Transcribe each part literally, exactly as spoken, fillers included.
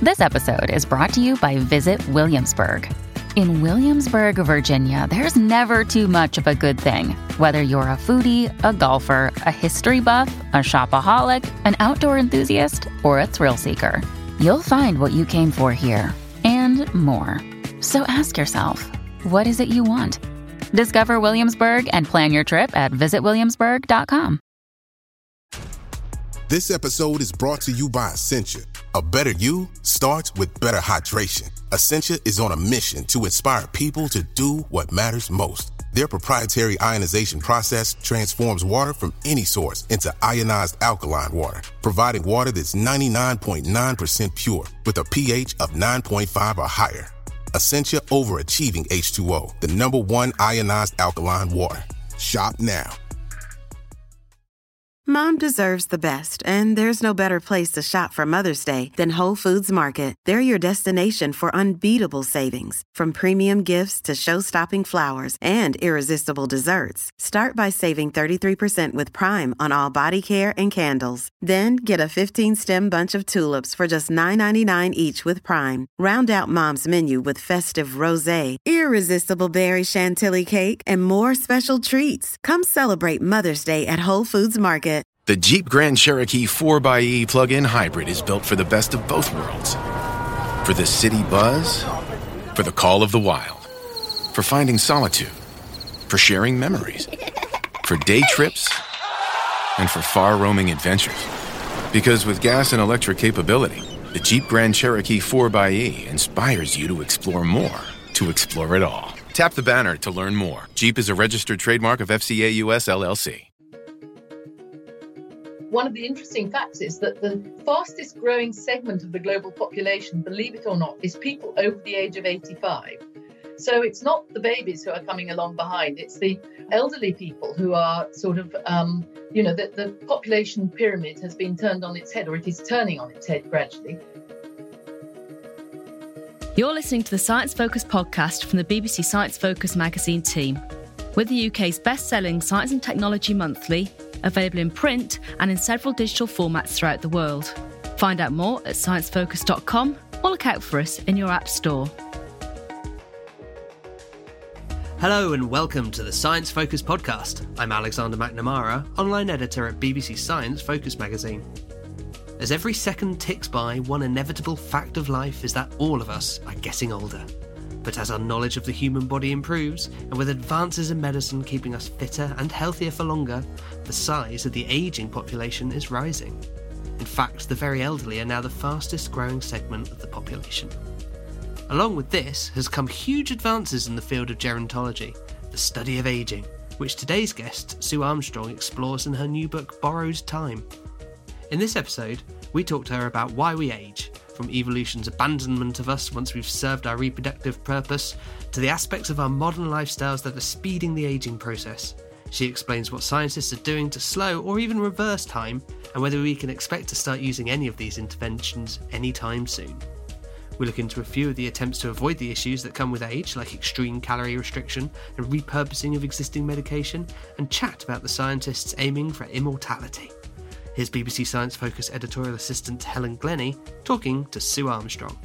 This episode is brought to you by Visit Williamsburg. In Williamsburg, Virginia, there's never too much of a good thing. Whether you're a foodie, a golfer, a history buff, a shopaholic, an outdoor enthusiast, or a thrill seeker, you'll find what you came for here and more. So ask yourself, what is it you want? Discover Williamsburg and plan your trip at visit williamsburg dot com. This episode is brought to you by Essentia. A better you starts with better hydration. Essentia is on a mission to inspire people to do what matters most. Their proprietary ionization process transforms water from any source into ionized alkaline water, providing water that's ninety-nine point nine percent pure with a pH of nine point five or higher. Essentia Overachieving H two O, the number one ionized alkaline water. Shop now. Mom deserves the best, and there's no better place to shop for Mother's Day than Whole Foods Market. They're your destination for unbeatable savings, from premium gifts to show-stopping flowers and irresistible desserts. Start by saving thirty-three percent with Prime on all body care and candles. Then get a fifteen-stem bunch of tulips for just nine ninety-nine each with Prime. Round out Mom's menu with festive rosé, irresistible berry chantilly cake, and more special treats. Come celebrate Mother's Day at Whole Foods Market. The Jeep Grand Cherokee four by E plug-in hybrid is built for the best of both worlds. For the city buzz, for the call of the wild, for finding solitude, for sharing memories, for day trips, and for far-roaming adventures. Because with gas and electric capability, the Jeep Grand Cherokee four by E inspires you to explore more, to explore it all. Tap the banner to learn more. Jeep is a registered trademark of F C A U S L L C. One of the interesting facts is that the fastest growing segment of the global population, believe it or not, is people over the age of eighty-five. So it's not the babies who are coming along behind, it's the elderly people who are sort of, um, you know, the, the population pyramid has been turned on its head, or it is turning on its head gradually. You're listening to the Science Focus podcast from the B B C Science Focus magazine team. We're the U K's best-selling Science and Technology Monthly, available in print and in several digital formats throughout the world. Find out more at science focus dot com or look out for us in your app store. Hello and welcome to the Science Focus podcast. I'm Alexander McNamara, online editor at B B C Science Focus magazine. As every second ticks by, one inevitable fact of life is that all of us are getting older. But as our knowledge of the human body improves, and with advances in medicine keeping us fitter and healthier for longer, the size of the ageing population is rising. In fact, the very elderly are now the fastest growing segment of the population. Along with this has come huge advances in the field of gerontology, the study of ageing, which today's guest, Sue Armstrong, explores in her new book, Borrowed Time. In this episode, we talk to her about why we age, from evolution's abandonment of us once we've served our reproductive purpose, to the aspects of our modern lifestyles that are speeding the ageing process. She explains what scientists are doing to slow or even reverse time, and whether we can expect to start using any of these interventions anytime soon. We look into a few of the attempts to avoid the issues that come with age, like extreme calorie restriction and repurposing of existing medication, and chat about the scientists aiming for immortality. Here's B B C Science Focus editorial assistant Helen Glennie talking to Sue Armstrong.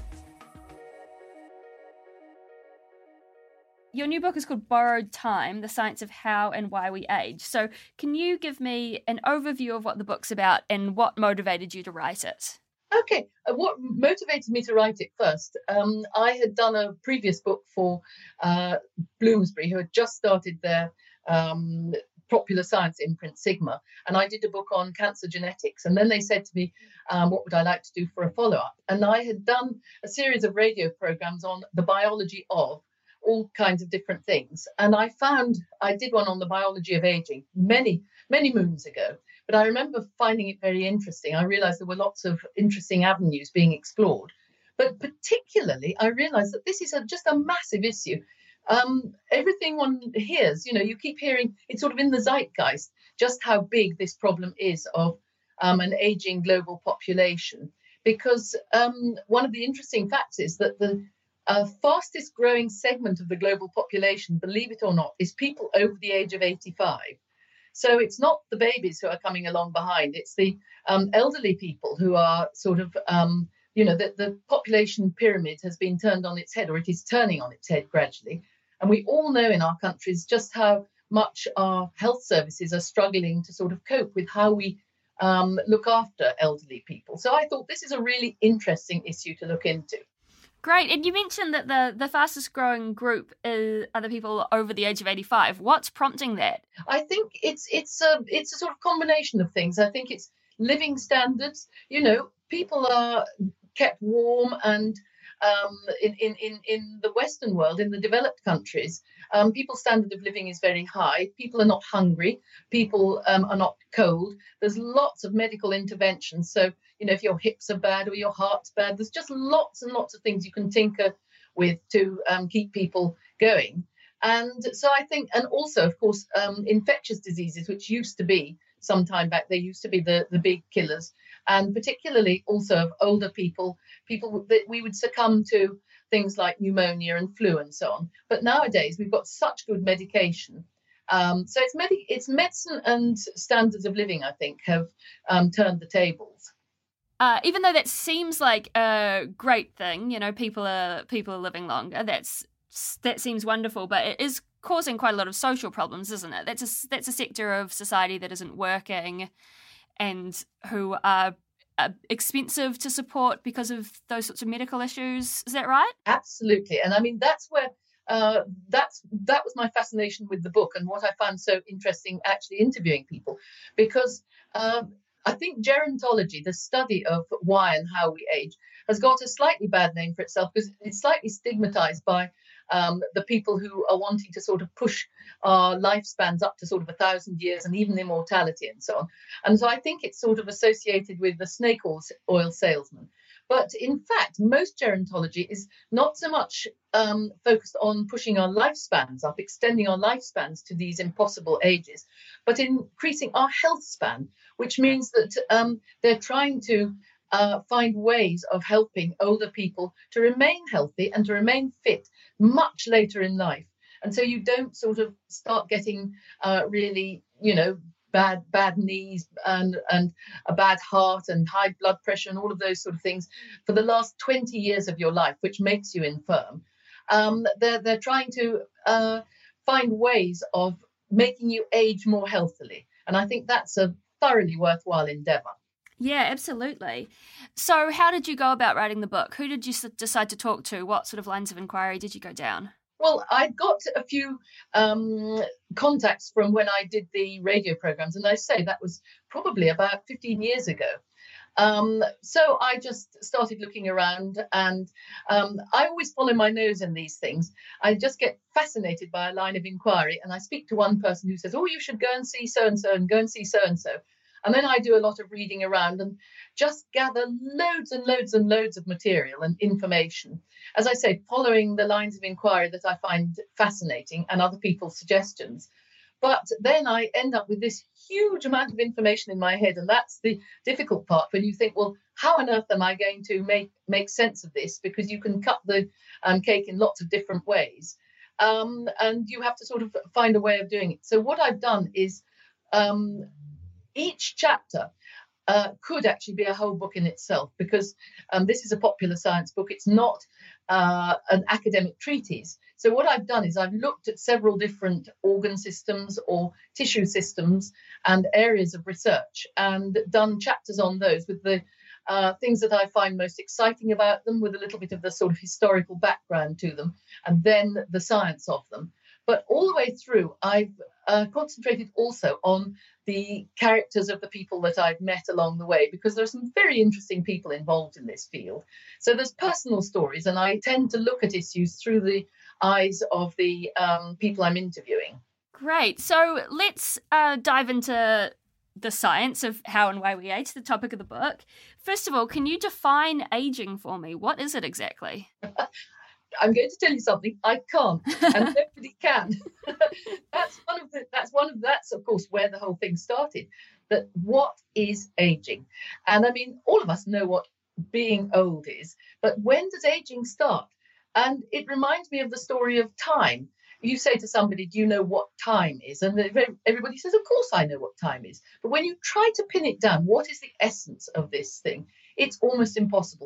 Your new book is called Borrowed Time, The Science of How and Why We Age. So can you give me an overview of what the book's about and what motivated you to write it? Okay, uh, what motivated me to write it first? Um, I had done a previous book for uh, Bloomsbury, who had just started their um, popular science imprint, Sigma, and I did a book on cancer genetics. And then they said to me, um, what would I like to do for a follow-up? And I had done a series of radio programs on the biology of all kinds of different things. And I found, I did one on the biology of aging many, many moons ago, but I remember finding it very interesting. I realized there were lots of interesting avenues being explored, but particularly I realized that this is a, just a massive issue. Um, everything one hears, you know, you keep hearing, it's sort of in the zeitgeist, just how big this problem is of um, an aging global population. Because um, one of the interesting facts is that the uh, fastest growing segment of the global population, believe it or not, is people over the age of eighty-five. So it's not the babies who are coming along behind, it's the um, elderly people who are sort of, um, you know, that the population pyramid has been turned on its head, or it is turning on its head gradually. And we all know in our countries just how much our health services are struggling to sort of cope with how we um, look after elderly people. So I thought this is a really interesting issue to look into. Great. And you mentioned that the, the fastest growing group is, are the people over the age of eighty-five. What's prompting that? I think it's it's a, it's a sort of combination of things. I think it's living standards. You know, people are kept warm, and um, in, in, in, in the Western world, in the developed countries, um, people's standard of living is very high. People are not hungry. People um, are not cold. There's lots of medical interventions. So, you know, if your hips are bad or your heart's bad, there's just lots and lots of things you can tinker with to um, keep people going. And so I think, and also, of course, um, infectious diseases, which used to be some time back, they used to be the, the big killers, and particularly also of older people, people that we would succumb to things like pneumonia and flu and so on. But nowadays, we've got such good medication. Um, so it's, med- it's medicine and standards of living, I think, have um, turned the tables. Uh, even though that seems like a great thing, you know, people are people are living longer. That's that seems wonderful, but it is causing quite a lot of social problems, isn't it? That's a that's a sector of society that isn't working, and who are uh, expensive to support because of those sorts of medical issues. Is that right? Absolutely, and I mean that's where uh, that's that was my fascination with the book, and what I found so interesting actually interviewing people, because. Um, I think gerontology, the study of why and how we age, has got a slightly bad name for itself because it's slightly stigmatized by um, the people who are wanting to sort of push our lifespans up to sort of a thousand years and even immortality and so on. And so I think it's sort of associated with the snake oil salesman. But in fact, most gerontology is not so much um, focused on pushing our lifespans up, extending our lifespans to these impossible ages, but increasing our health span, which means that um, they're trying to uh, find ways of helping older people to remain healthy and to remain fit much later in life. And so you don't sort of start getting uh, really, you know, bad bad knees and and a bad heart and high blood pressure and all of those sort of things for the last twenty years of your life, which makes you infirm. Um, they're, they're trying to uh, find ways of making you age more healthily. And I think that's a thoroughly worthwhile endeavour. Yeah, absolutely. So how did you go about writing the book? Who did you decide to talk to? What sort of lines of inquiry did you go down? Well, I got a few um, contacts from when I did the radio programs, and I say that was probably about fifteen years ago. Um, so I just started looking around, and um, I always follow my nose in these things. I just get fascinated by a line of inquiry, and I speak to one person who says, oh, you should go and see so-and-so and go and see so-and-so. And then I do a lot of reading around and just gather loads and loads and loads of material and information. As I say, following the lines of inquiry that I find fascinating and other people's suggestions. But then I end up with this huge amount of information in my head. And that's the difficult part when you think, well, how on earth am I going to make, make sense of this? Because you can cut the um, cake in lots of different ways. Um, and you have to sort of find a way of doing it. So what I've done is um, each chapter uh, could actually be a whole book in itself, because um, this is a popular science book. It's not uh, an academic treatise. So what I've done is I've looked at several different organ systems or tissue systems and areas of research and done chapters on those with the uh, things that I find most exciting about them, with a little bit of the sort of historical background to them, and then the science of them. But all the way through, I've uh, concentrated also on the characters of the people that I've met along the way, because there are some very interesting people involved in this field. So there's personal stories, and I tend to look at issues through the eyes of the um, people I'm interviewing. Great. So let's uh, dive into the science of how and why we age, the topic of the book. First of all, can you define aging for me? What is it exactly? I'm going to tell you something. I can't, and nobody can. that's one of the. That's one of. That's of course where the whole thing started. That what is aging? And I mean, all of us know what being old is, but when does aging start? And it reminds me of the story of time. You say to somebody, "Do you know what time is?" And everybody says, "Of course I know what time is." But when you try to pin it down, what is the essence of this thing? It's almost impossible.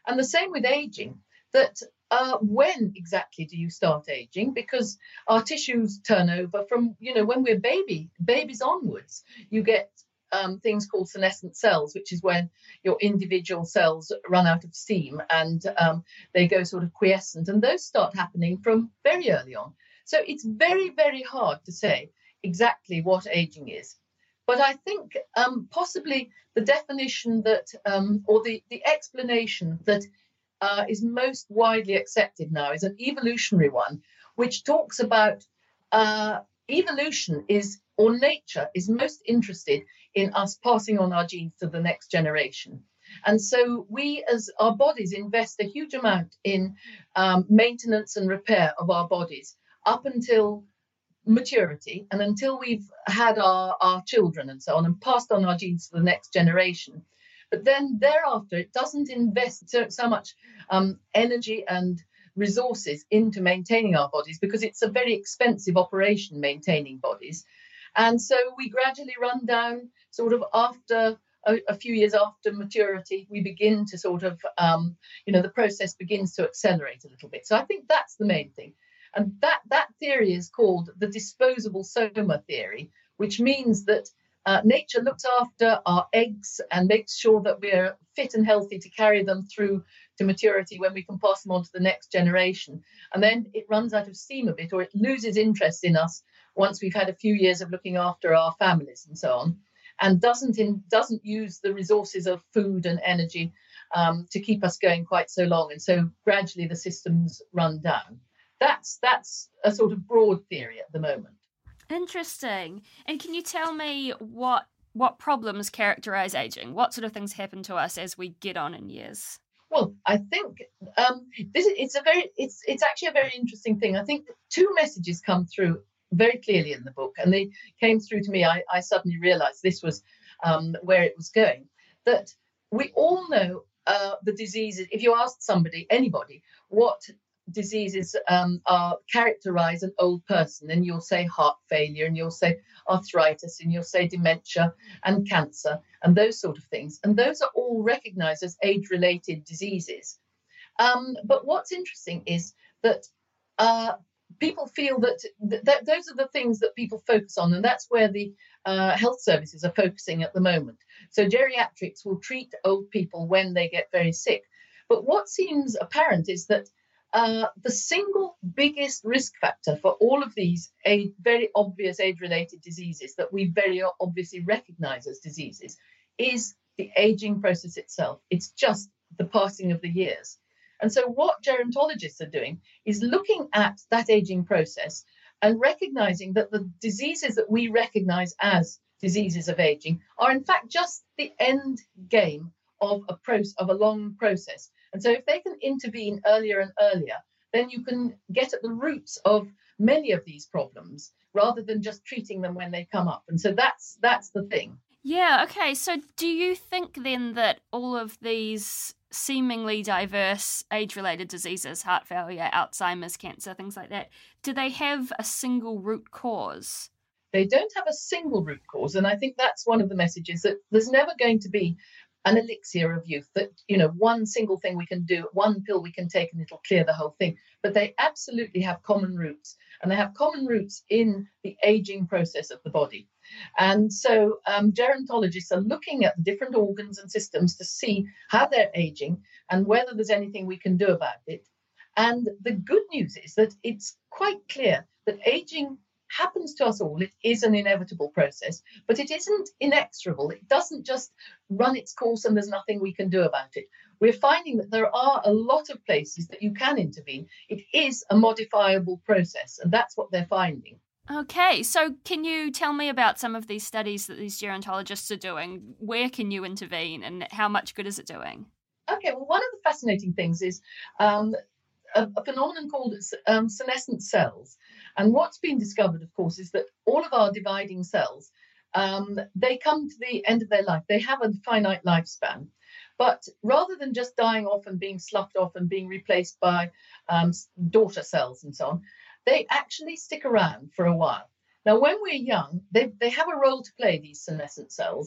And the same with aging, that uh, when exactly do you start aging? Because our tissues turn over from, you know, when we're baby, babies onwards. You get um, things called senescent cells, which is when your individual cells run out of steam and um, they go sort of quiescent. And those start happening from very early on. So it's very, very hard to say exactly what aging is. But I think um, possibly the definition that, um, or the, the explanation that uh, is most widely accepted now is an evolutionary one, which talks about uh, evolution is, or nature is most interested in us passing on our genes to the next generation. And so we, as our bodies, invest a huge amount in um, maintenance and repair of our bodies up until maturity and until we've had our, our children and so on and passed on our genes to the next generation. But then thereafter, it doesn't invest so, so much um, energy and resources into maintaining our bodies because it's a very expensive operation, maintaining bodies. And so we gradually run down sort of after a, a few years after maturity, we begin to sort of, um, you know, the process begins to accelerate a little bit. So I think that's the main thing. And that, that theory is called the disposable soma theory, which means that uh, nature looks after our eggs and makes sure that we're fit and healthy to carry them through to maturity when we can pass them on to the next generation. And then it runs out of steam a bit, or it loses interest in us once we've had a few years of looking after our families and so on, and doesn't in, doesn't use the resources of food and energy um, to keep us going quite so long. And so gradually the systems run down. That's that's a sort of broad theory at the moment. Interesting. And can you tell me what what problems characterize aging? What sort of things happen to us as we get on in years? Well, I think um, this it's a very it's it's actually a very interesting thing. I think two messages come through very clearly in the book, and they came through to me. I, I suddenly realised this was um, where it was going. That we all know uh, the diseases. If you asked somebody, anybody, what diseases um, are characterize an old person, and you'll say heart failure, and you'll say arthritis, and you'll say dementia and cancer and those sort of things, and those are all recognized as age-related diseases. Um, but what's interesting is that uh, people feel that th- th- those are the things that people focus on, and that's where the uh, health services are focusing at the moment. So geriatrics will treat old people when they get very sick. But what seems apparent is that Uh, the single biggest risk factor for all of these age, very obvious age-related diseases that we very obviously recognize as diseases is the aging process itself. It's just the passing of the years. And so what gerontologists are doing is looking at that aging process and recognizing that the diseases that we recognize as diseases of aging are in fact just the end game of a process, of a long process. And so if they can intervene earlier and earlier, then you can get at the roots of many of these problems rather than just treating them when they come up. And so that's that's the thing. Yeah, okay. So do you think then that all of these seemingly diverse age-related diseases, heart failure, Alzheimer's, cancer, things like that, do they have a single root cause? They don't have a single root cause. And I think that's one of the messages, that there's never going to be an elixir of youth, that, you know, one single thing we can do, one pill we can take and it'll clear the whole thing. But they absolutely have common roots, and they have common roots in the aging process of the body. And so um, gerontologists are looking at the different organs and systems to see how they're aging and whether there's anything we can do about it. And the good news is that it's quite clear that aging happens to us all. It is an inevitable process, but it isn't inexorable. It doesn't just run its course and there's nothing we can do about it. We're finding that there are a lot of places that you can intervene. It is a modifiable process, and that's what they're finding. Okay, so can you tell me about some of these studies that these gerontologists are doing? Where can you intervene, and how much good is it doing? Okay, well, one of the fascinating things is um, a, a phenomenon called um, senescent cells. And what's been discovered, of course, is that all of our dividing cells, um, they come to the end of their life. They have a finite lifespan. But rather than just dying off and being sloughed off and being replaced by um, daughter cells and so on, they actually stick around for a while. Now, when we're young, they, they have a role to play, these senescent cells.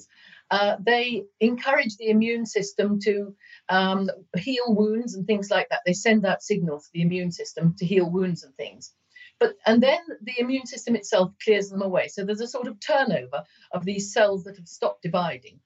Uh, they encourage the immune system to um, heal wounds and things like that. They send out signals to the immune system to heal wounds and things. But and then the immune system itself clears them away. So there's a sort of turnover of these cells that have stopped dividing.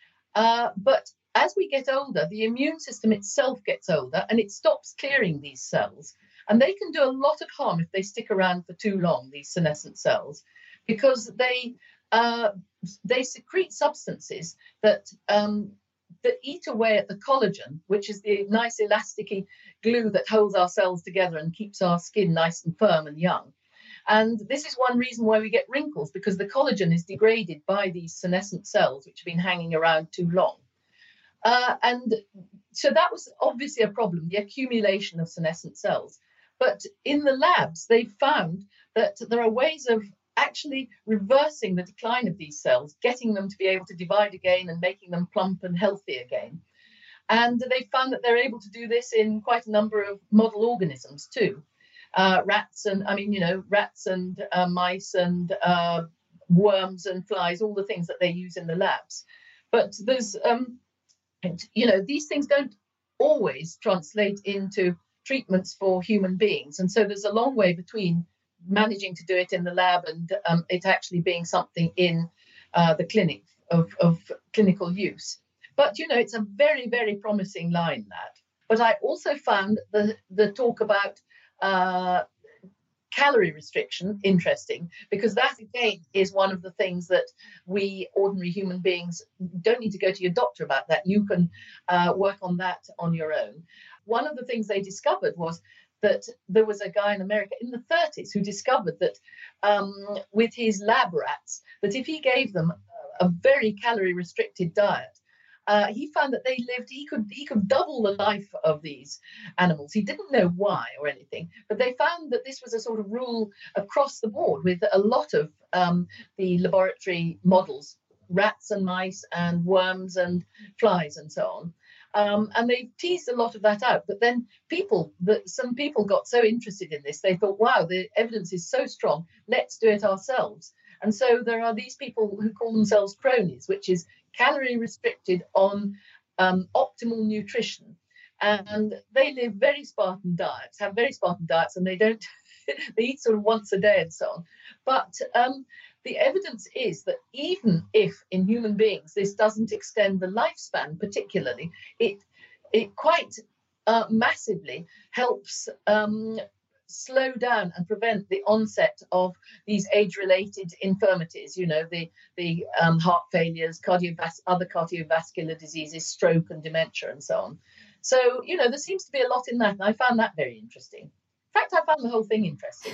Uh, but as we get older, the immune system itself gets older and it stops clearing these cells. And they can do a lot of harm if they stick around for too long, these senescent cells, because they uh, they secrete substances that um, that eat away at the collagen, which is the nice elasticy glue that holds our cells together and keeps our skin nice and firm and young. And this is one reason why we get wrinkles, because the collagen is degraded by these senescent cells, which have been hanging around too long. Uh, and so that was obviously a problem, the accumulation of senescent cells. But in the labs, they found that there are ways of actually reversing the decline of these cells, getting them to be able to divide again and making them plump and healthy again. And they found that they're able to do this in quite a number of model organisms too. Uh, rats and, I mean, you know, rats and uh, mice and uh, worms and flies, all the things that they use in the labs. But there's, um, you know, these things don't always translate into treatments for human beings. And so there's a long way between managing to do it in the lab and um, it actually being something in uh, the clinic of, of clinical use. But, you know, it's a very, very promising line, that. But I also found the, the talk about uh, calorie restriction interesting, because that, again, is one of the things that we ordinary human beings don't need to go to your doctor about that. You can uh, work on that on your own. One of the things they discovered was that there was a guy in America in the thirties who discovered that um, with his lab rats, that if he gave them a very calorie restricted diet, uh, he found that they lived, he could he could double the life of these animals. He didn't know why or anything, but they found that this was a sort of rule across the board with a lot of um, the laboratory models, rats and mice and worms and flies and so on. Um, and they teased a lot of that out. But then people, that some people got so interested in this, they thought, wow, the evidence is so strong, let's do it ourselves. And so there are these people who call themselves cronies, which is calorie restricted on um, optimal nutrition. And they live very Spartan diets, have very Spartan diets, and they don't, they eat sort of once a day and so on. But um, the evidence is that even if in human beings this doesn't extend the lifespan particularly, it it quite uh, massively helps um, slow down and prevent the onset of these age-related infirmities, you know, the, the um, heart failures, cardiovas- other cardiovascular diseases, stroke and dementia and so on. So, you know, there seems to be a lot in that, and I found that very interesting. In fact, I found the whole thing interesting.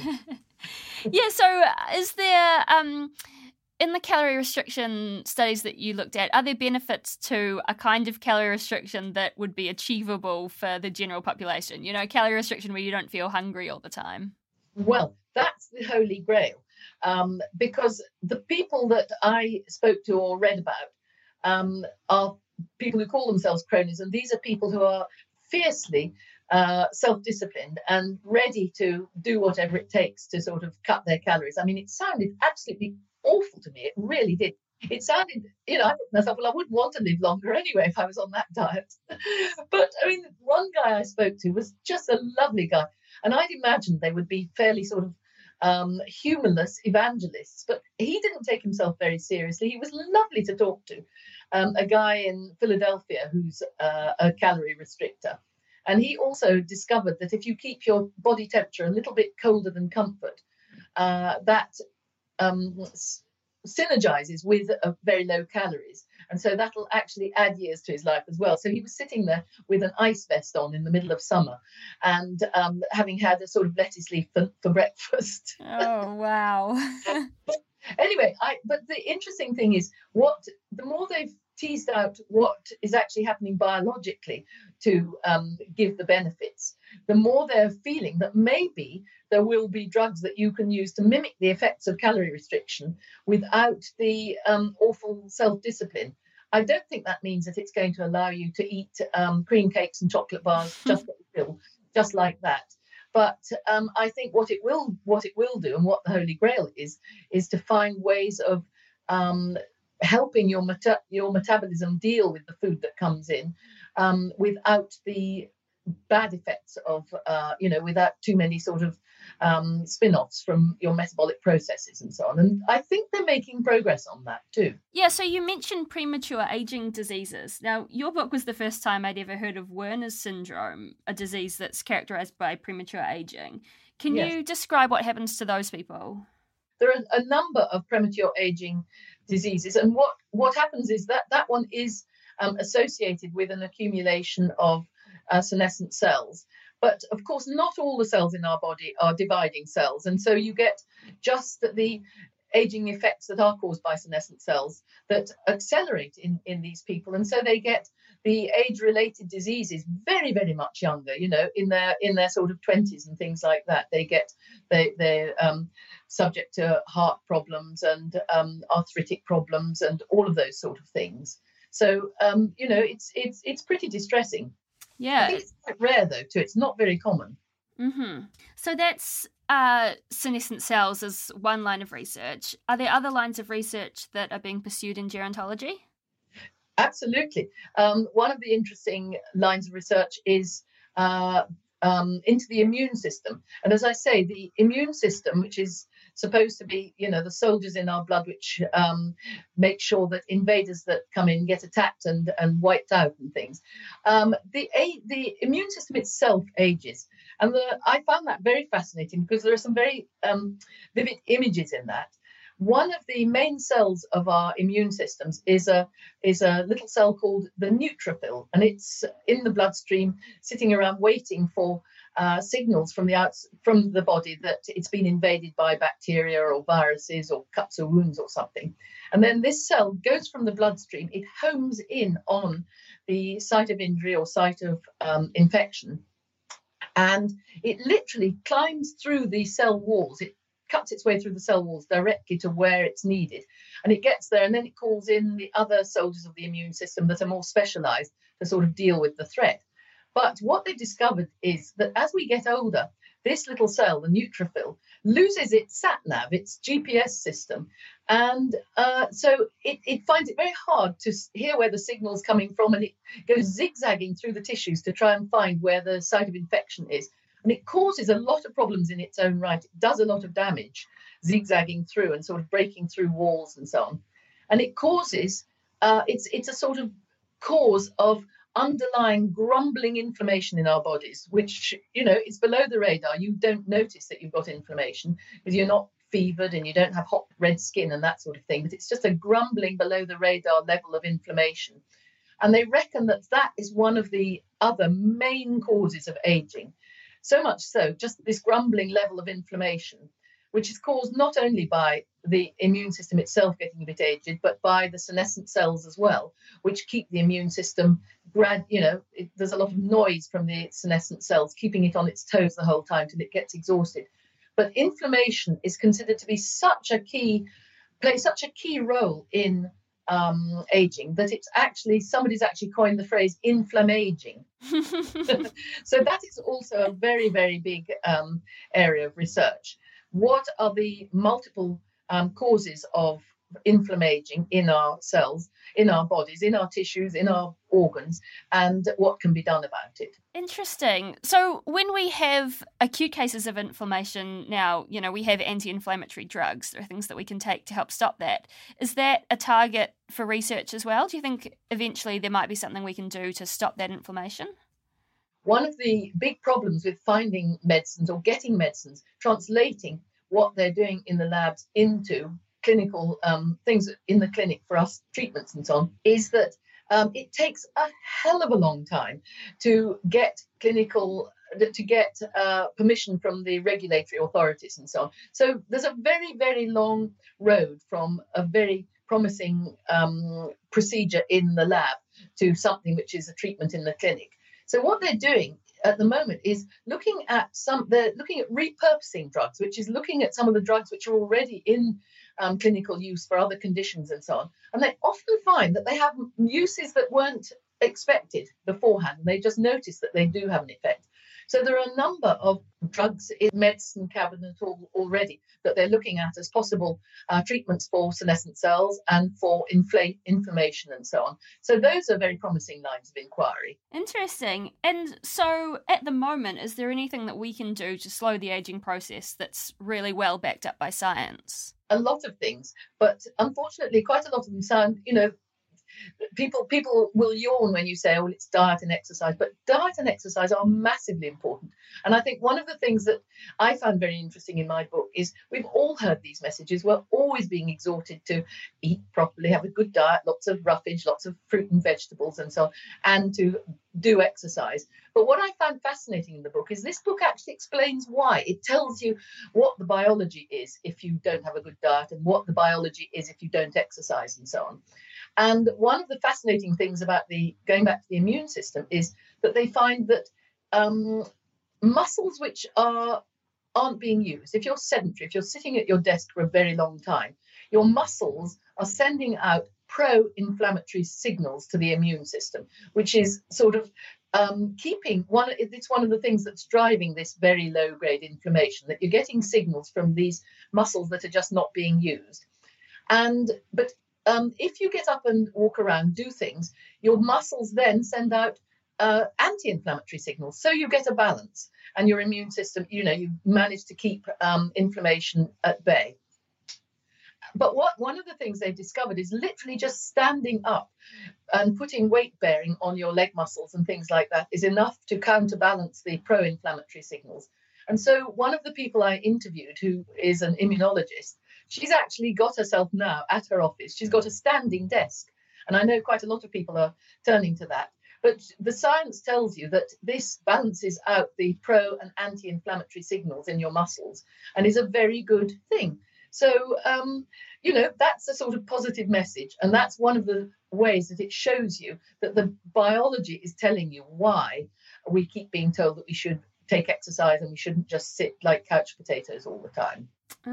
Yeah, so is there, um, in the calorie restriction studies that you looked at, are there benefits to a kind of calorie restriction that would be achievable for the general population? You know, calorie restriction where you don't feel hungry all the time? Well, that's the holy grail, um, because the people that I spoke to or read about um, are people who call themselves cronies, and these are people who are fiercely Uh, self-disciplined and ready to do whatever it takes to sort of cut their calories. I mean, it sounded absolutely awful to me. It really did. It sounded, you know, I thought to myself, well, I wouldn't want to live longer anyway if I was on that diet. But, I mean, one guy I spoke to was just a lovely guy. And I'd imagined they would be fairly sort of um, humorless evangelists. But he didn't take himself very seriously. He was lovely to talk to. Um, a guy in Philadelphia who's uh, a calorie restrictor. And he also discovered that if you keep your body temperature a little bit colder than comfort, uh, that um, s- synergizes with uh, very low calories. And so that'll actually add years to his life as well. So he was sitting there with an ice vest on in the middle of summer and um, having had a sort of lettuce leaf for, for breakfast. Oh, wow. Anyway, I, but the interesting thing is what the more they've teased out what is actually happening biologically to um, give the benefits, the more they're feeling that maybe there will be drugs that you can use to mimic the effects of calorie restriction without the um, awful self-discipline. I don't think that means that it's going to allow you to eat um, cream cakes and chocolate bars just, just like that. But um, I think what it will what it will do, and what the Holy Grail is, is to find ways of um, helping your meta- your metabolism deal with the food that comes in um, without the bad effects of, uh, you know, without too many sort of um, spin-offs from your metabolic processes and so on. And I think they're making progress on that too. Yeah, so you mentioned premature aging diseases. Now, your book was the first time I'd ever heard of Werner's syndrome, a disease that's characterized by premature aging. Can Yes. you describe what happens to those people? There are a number of premature aging diseases, and what, what happens is that that one is um, associated with an accumulation of uh, senescent cells. But of course, not all the cells in our body are dividing cells, and so you get just the aging effects that are caused by senescent cells that accelerate in, in these people, and so they get the age-related diseases very, very much younger. You know, in their in their sort of twenties and things like that. They get they they're um, subject to heart problems and um, arthritic problems and all of those sort of things. So um, you know, it's it's it's pretty distressing. Yeah. I think it's quite rare though too. It's not very common. Mm-hmm. So that's uh, senescent cells as one line of research. Are there other lines of research that are being pursued in gerontology? Absolutely. Um, one of the interesting lines of research is uh, um, into the immune system. And as I say, the immune system, which is supposed to be, you know, the soldiers in our blood, which um, make sure that invaders that come in get attacked and, and wiped out and things. Um, the the immune system itself ages. And the, I found that very fascinating because there are some very um, vivid images in that. One of the main cells of our immune systems is a is a little cell called the neutrophil, and it's in the bloodstream, sitting around waiting for uh, signals from the outs from the body that it's been invaded by bacteria or viruses or cuts or wounds or something. And then this cell goes from the bloodstream, it homes in on the site of injury or site of um, infection, and it literally climbs through the cell walls. It cuts its way through the cell walls directly to where it's needed. And it gets there, and then it calls in the other soldiers of the immune system that are more specialized to sort of deal with the threat. But what they've discovered is that as we get older, this little cell, the neutrophil, loses its sat-nav, its G P S system. And uh, so it, it finds it very hard to hear where the signal's coming from, and it goes zigzagging through the tissues to try and find where the site of infection is. And it causes a lot of problems in its own right. It does a lot of damage, zigzagging through and sort of breaking through walls and so on. And it causes, uh, it's it's a sort of cause of underlying grumbling inflammation in our bodies, which, you know, is below the radar. You don't notice that you've got inflammation because you're not fevered and you don't have hot red skin and that sort of thing. But it's just a grumbling below the radar level of inflammation. And they reckon that that is one of the other main causes of aging. So much so, just this grumbling level of inflammation, which is caused not only by the immune system itself getting a bit aged, but by the senescent cells as well, which keep the immune system, grad, you know, it, there's a lot of noise from the senescent cells, keeping it on its toes the whole time till it gets exhausted. But inflammation is considered to be such a key, play such a key role in um, aging that it's actually, somebody's actually coined the phrase inflammaging. So that is also a very, very big um, area of research. What are the multiple um, causes of inflammaging in our cells, in our bodies, in our tissues, in our organs, and what can be done about it? Interesting. So when we have acute cases of inflammation now, you know, we have anti-inflammatory drugs. There are things that we can take to help stop that. Is that a target for research as well? Do you think eventually there might be something we can do to stop that inflammation? One of the big problems with finding medicines or getting medicines, translating what they're doing in the labs into clinical um, things in the clinic for us, treatments and so on, is that um, it takes a hell of a long time to get clinical, to get uh, permission from the regulatory authorities and so on. So there's a very, very long road from a very promising um, procedure in the lab to something which is a treatment in the clinic. So what they're doing at the moment is looking at some, they're looking at repurposing drugs, which is looking at some of the drugs which are already in um, clinical use for other conditions and so on. And they often find that they have uses that weren't expected beforehand. And they just notice that they do have an effect. So there are a number of drugs in medicine cabinet al- already that they're looking at as possible uh, treatments for senescent cells and for infl- inflammation and so on. So those are very promising lines of inquiry. Interesting. And so at the moment, is there anything that we can do to slow the aging process that's really well backed up by science? A lot of things, but unfortunately, quite a lot of them sound, you know, People people will yawn when you say, oh, well, it's diet and exercise, but diet and exercise are massively important. And I think one of the things that I found very interesting in my book is we've all heard these messages. We're always being exhorted to eat properly, have a good diet, lots of roughage, lots of fruit and vegetables and so on, and to do exercise. But what I found fascinating in the book is this book actually explains why. It tells you what the biology is if you don't have a good diet and what the biology is if you don't exercise and so on. And one of the fascinating things about the going back to the immune system is that they find that um, muscles which are aren't being used, if you're sedentary, if you're sitting at your desk for a very long time, your muscles are sending out pro-inflammatory signals to the immune system, which is sort of um, keeping one. It's one of the things that's driving this very low-grade inflammation, that you're getting signals from these muscles that are just not being used. And but Um, if you get up and walk around, do things, your muscles then send out uh, anti-inflammatory signals. So you get a balance and your immune system, you know, you manage to keep um, inflammation at bay. But what one of the things they've discovered is literally just standing up and putting weight bearing on your leg muscles and things like that is enough to counterbalance the pro-inflammatory signals. And so one of the people I interviewed, who is an immunologist, she's actually got herself now at her office. She's got a standing desk. And I know quite a lot of people are turning to that. But the science tells you that this balances out the pro and anti-inflammatory signals in your muscles and is a very good thing. So, um, you know, that's a sort of positive message. And that's one of the ways that it shows you that the biology is telling you why we keep being told that we should take exercise and we shouldn't just sit like couch potatoes all the time.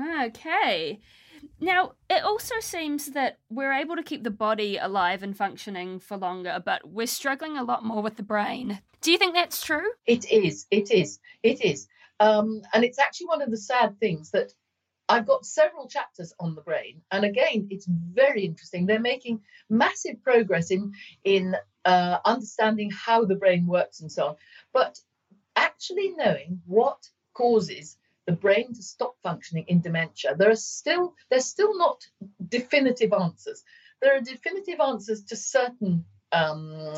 Okay. Now, it also seems that we're able to keep the body alive and functioning for longer, but we're struggling a lot more with the brain. Do you think that's true? It is. It is. It is. Um, and it's actually one of the sad things that I've got several chapters on the brain. And again, it's very interesting. They're making massive progress in, in uh, understanding how the brain works and so on. But actually knowing what causes the brain to stop functioning in dementia, there are still there's still not definitive answers. There are definitive answers to certain um,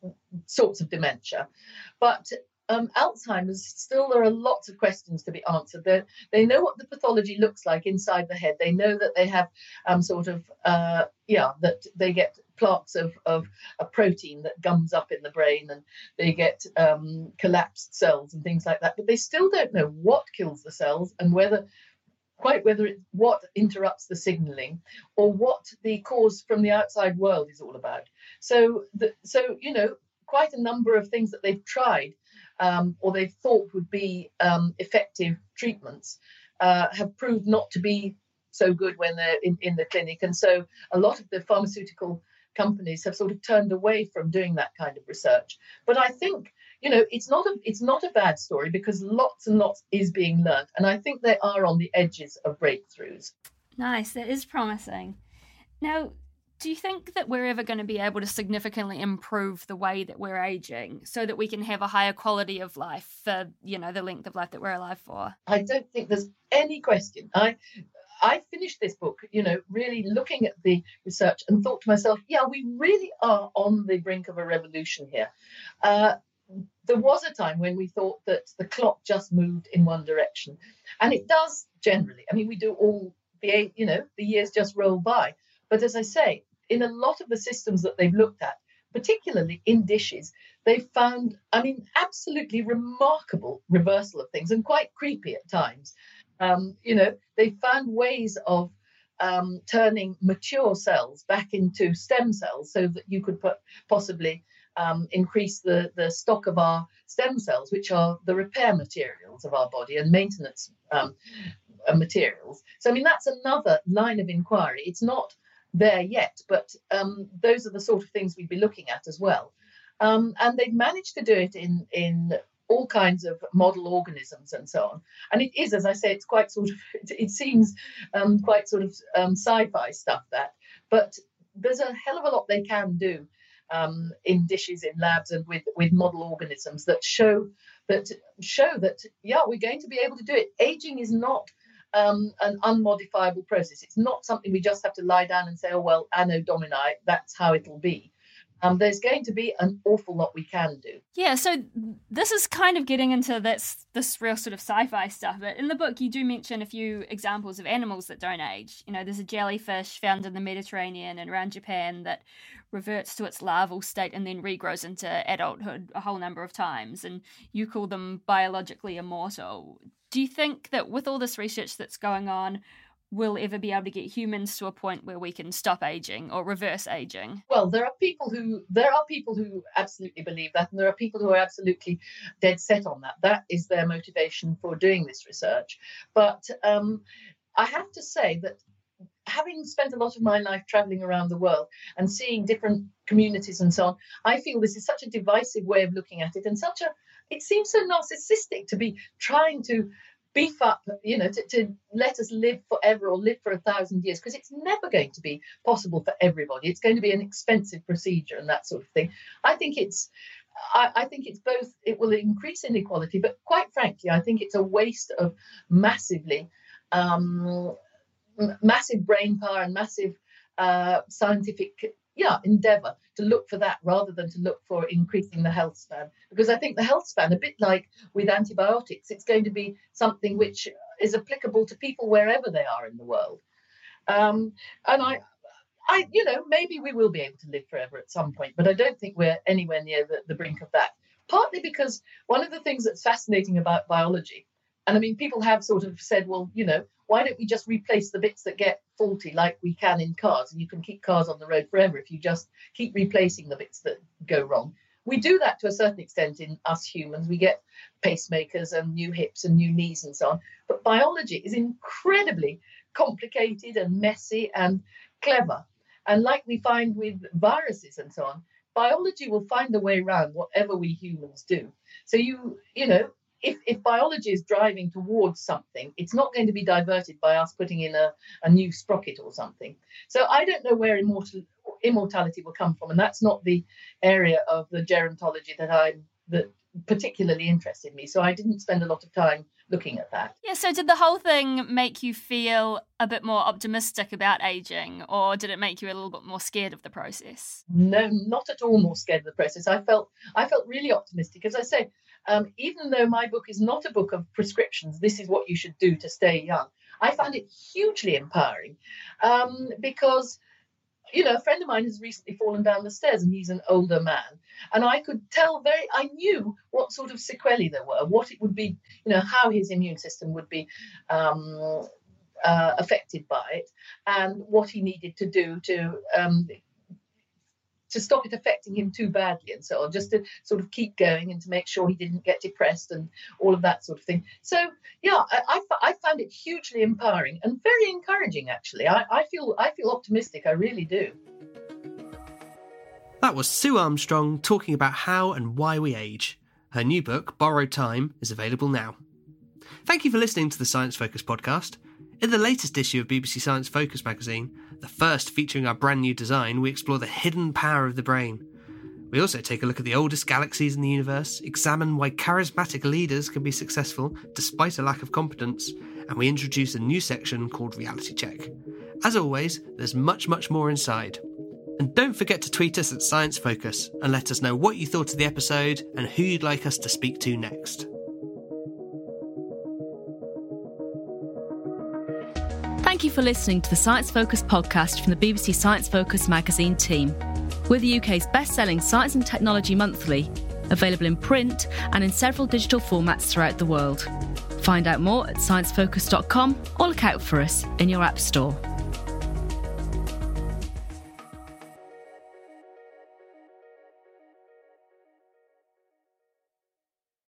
sorts of dementia, but um, Alzheimer's, still there are lots of questions to be answered. They're, they know what the pathology looks like inside the head. They know that they have um, sort of, uh, yeah, that they get plaques of, of a protein that gums up in the brain and they get um, collapsed cells and things like that. But they still don't know what kills the cells and whether, quite whether it, what interrupts the signaling or what the cause from the outside world is all about. So, the, so you know, quite a number of things that they've tried um, or they've thought would be um, effective treatments uh, have proved not to be so good when they're in, in the clinic. And so a lot of the pharmaceutical companies have sort of turned away from doing that kind of research. But I think, you know, it's not a it's not a bad story because lots and lots is being learned. And I think they are on the edges of breakthroughs. Nice, that is promising. Now, do you think that we're ever going to be able to significantly improve the way that we're aging so that we can have a higher quality of life for, you know, the length of life that we're alive for? I don't think there's any question. I I finished this book, you know, really looking at the research and thought to myself, yeah, we really are on the brink of a revolution here. Uh, there was a time when we thought that the clock just moved in one direction. And it does generally. I mean, we do all the, you know, the years just roll by. But as I say, in a lot of the systems that they've looked at, particularly in dishes, they've found, I mean, absolutely remarkable reversal of things and quite creepy at times. Um, you know, they found ways of um, turning mature cells back into stem cells so that you could put, possibly um, increase the, the stock of our stem cells, which are the repair materials of our body and maintenance um, materials. So, I mean, that's another line of inquiry. It's not there yet, but um, those are the sort of things we'd be looking at as well. Um, and they've managed to do it in, in all kinds of model organisms and so on. And it is, as I say, it's quite sort of, it, it seems um, quite sort of um, sci-fi stuff, that. But there's a hell of a lot they can do um, in dishes, in labs, and with, with model organisms that show that, show that, yeah, we're going to be able to do it. Aging is not um, an unmodifiable process. It's not something we just have to lie down and say, oh, well, anno domini, that's how it'll be. Um, there's going to be an awful lot we can do. Yeah, so this is kind of getting into this this real sort of sci-fi stuff. But in the book, you do mention a few examples of animals that don't age. You know, there's a jellyfish found in the Mediterranean and around Japan that reverts to its larval state and then regrows into adulthood a whole number of times. And you call them biologically immortal. Do you think that with all this research that's going on, we'll ever be able to get humans to a point where we can stop aging or reverse aging? Well, there are people who there are people who absolutely believe that, and there are people who are absolutely dead set on that. That is their motivation for doing this research. But um, I have to say that having spent a lot of my life traveling around the world and seeing different communities and so on, I feel this is such a divisive way of looking at it, and such a it seems so narcissistic to be trying to beef up, you know, to, to let us live forever or live for a thousand years, because it's never going to be possible for everybody. It's going to be an expensive procedure and that sort of thing. I think it's, I, I think it's both, it will increase inequality, but quite frankly, I think it's a waste of massively, um, m- massive brain power and massive uh, scientific yeah, endeavour to look for that rather than to look for increasing the health span. Because I think the health span, a bit like with antibiotics, it's going to be something which is applicable to people wherever they are in the world. Um, and I, I, you know, maybe we will be able to live forever at some point, but I don't think we're anywhere near the, the brink of that. Partly because one of the things that's fascinating about biology, and I mean, people have sort of said, well, you know, why don't we just replace the bits that get faulty like we can in cars? And you can keep cars on the road forever if you just keep replacing the bits that go wrong. We do that to a certain extent in us humans. We get pacemakers and new hips and new knees and so on. But biology is incredibly complicated and messy and clever. And like we find with viruses and so on, biology will find a way around whatever we humans do. So you, you know, If, if biology is driving towards something, it's not going to be diverted by us putting in a, a new sprocket or something. So I don't know where immortal, immortality will come from. And that's not the area of the gerontology that I'm that particularly interested me. So I didn't spend a lot of time looking at that. Yeah, so did the whole thing make you feel a bit more optimistic about aging, or did it make you a little bit more scared of the process? No, not at all more scared of the process. I felt I felt really optimistic. As I say, Um, even though my book is not a book of prescriptions, this is what you should do to stay young, I found it hugely empowering um, because, you know, a friend of mine has recently fallen down the stairs and he's an older man. And I could tell very, I knew what sort of sequelae there were, what it would be, you know, how his immune system would be um, uh, affected by it and what he needed to do to um to stop it affecting him too badly and so on, just to sort of keep going and to make sure he didn't get depressed and all of that sort of thing. So, yeah, I, I, I found it hugely empowering and very encouraging, actually. I, I feel I feel optimistic, I really do. That was Sue Armstrong talking about how and why we age. Her new book, Borrowed Time, is available now. Thank you for listening to the Science Focus podcast. In the latest issue of B B C Science Focus magazine, the first featuring our brand new design, we explore the hidden power of the brain. We also take a look at the oldest galaxies in the universe, examine why charismatic leaders can be successful despite a lack of competence, and we introduce a new section called Reality Check. As always, there's much, much more inside. And don't forget to tweet us at Science Focus and let us know what you thought of the episode and who you'd like us to speak to next. Thank you for listening to the Science Focus podcast from the B B C Science Focus magazine team. We're the U K's best-selling Science and Technology Monthly, available in print and in several digital formats throughout the world. Find out more at science focus dot com or look out for us in your app store.